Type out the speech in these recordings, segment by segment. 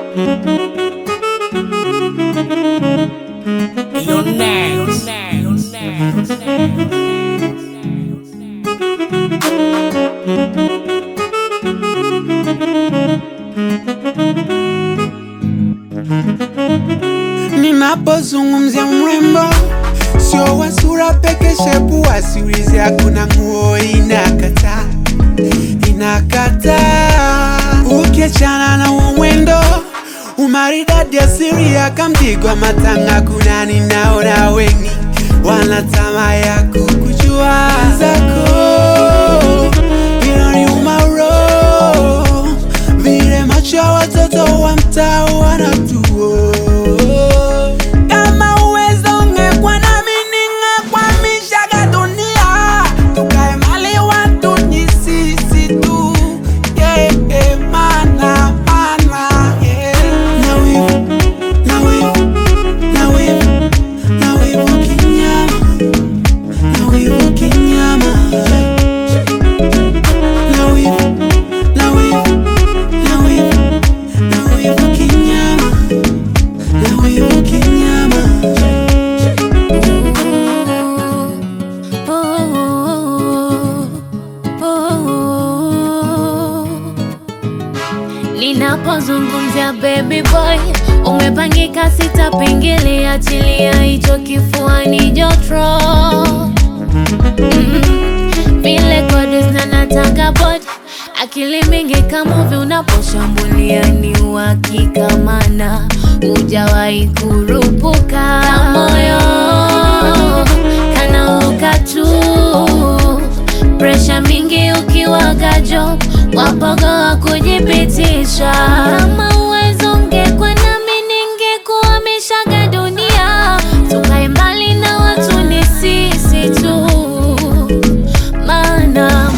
You're next. Ninapozungumzia mrembo, sio wa sura peke, shepu asirizi, hakuna nguo inakata. Ukiachana na mwendo, umaridadi asiri akamdigwa matanga, kuna ninaona wengi wanatama ya kukujua zako. Inaniuma roho vile macho ya watoto wa mtaa wanatuo. Kama uwezo ungekuwa nami ningekwamishaga dunia, tukae mali watu ni sisi tu. Mana yeah. Na wivu kinyama, na wivu kinyama, na wivu kinyama, na wivu kinyama. Ninapozungumzia baby boy, umepangika sitapingilia, achilia hicho kifuani jotro. Vile godis na nataka body, akili mingi kama uvi unaposhambulia ni uhakika, mana hujawahi kurupuka. Moyo kana ukatu, pressure mingi ukiwaga job, wapogo wa kujipitisha. Kama uwezo ungekuwa nami ningekuhamishaga dunia, tukae mbali na watu ni sisi tu. Mana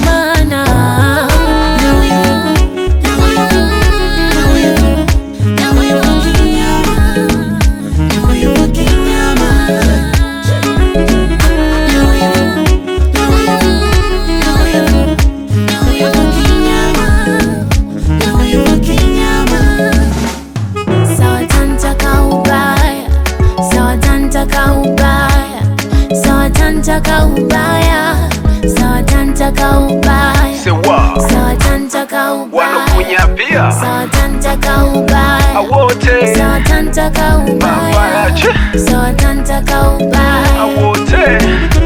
Sawatantaka ubaya, sawatantaka ubaya, sawatantaka ubaya, wanakunyapia sawatantaka ubaya, awote sawatantaka ubaya, sawatantaka ubaya, awote.